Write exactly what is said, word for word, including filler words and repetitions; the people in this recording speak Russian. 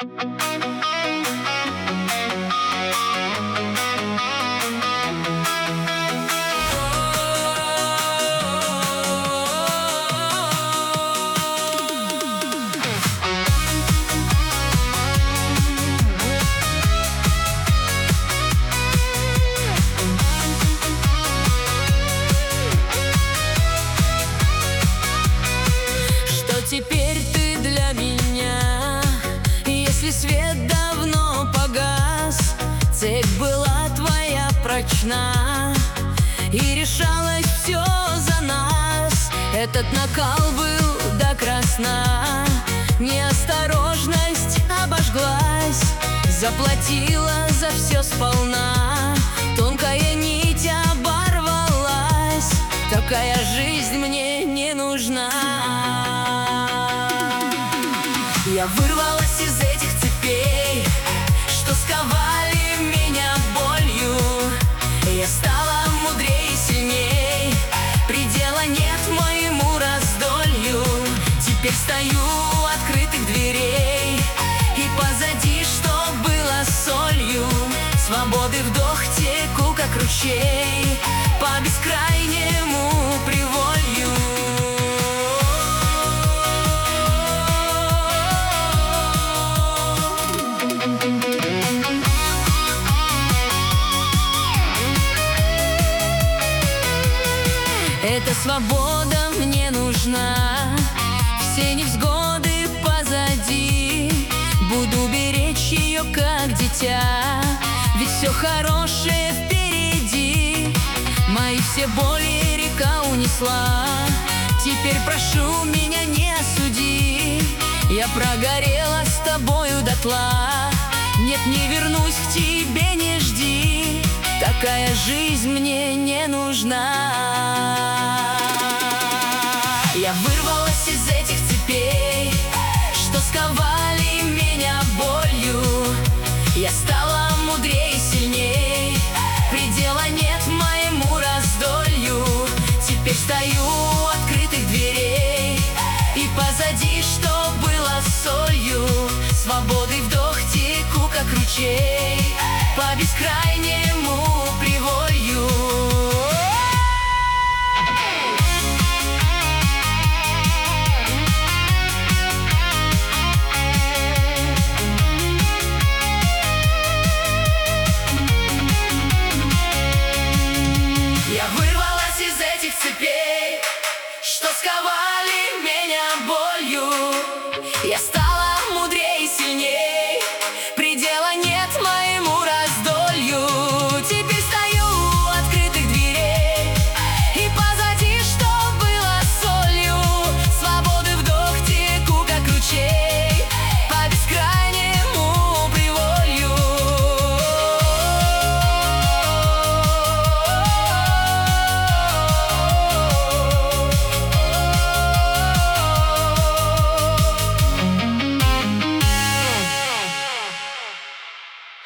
Теперь ты для меня, если свет давно погас, цепь была твоя прочна, и решалось все за нас. Этот накал был до красна, неосторожность обожглась, заплатила за все сполна, тонкая нить оборвалась. Такая жизнь мне не нужна. Я вырвалась из этих цепей, что сковали меня болью. Я стала мудрее и сильней, предела нет моему раздолью. Теперь стою у открытых дверей, и позади, что было солью, свободы вдох, теку, как ручей, по бескрайнему приволью. Эта свобода мне нужна, все невзгоды позади, буду беречь ее как дитя, ведь все хорошее впереди. Мои все боли река унесла, теперь прошу меня не осуди. Я прогорела с тобою дотла, нет, не вернусь к тебе, не жди. Такая жизнь мне не нужна. Я вырвалась из этих цепей, что сковали меня болью. Я стала мудрее и сильней, предела нет моему раздолью. Теперь стою у открытых дверей, и позади, что было солью, свободы вдох, теку, как ручей, по бескрайнему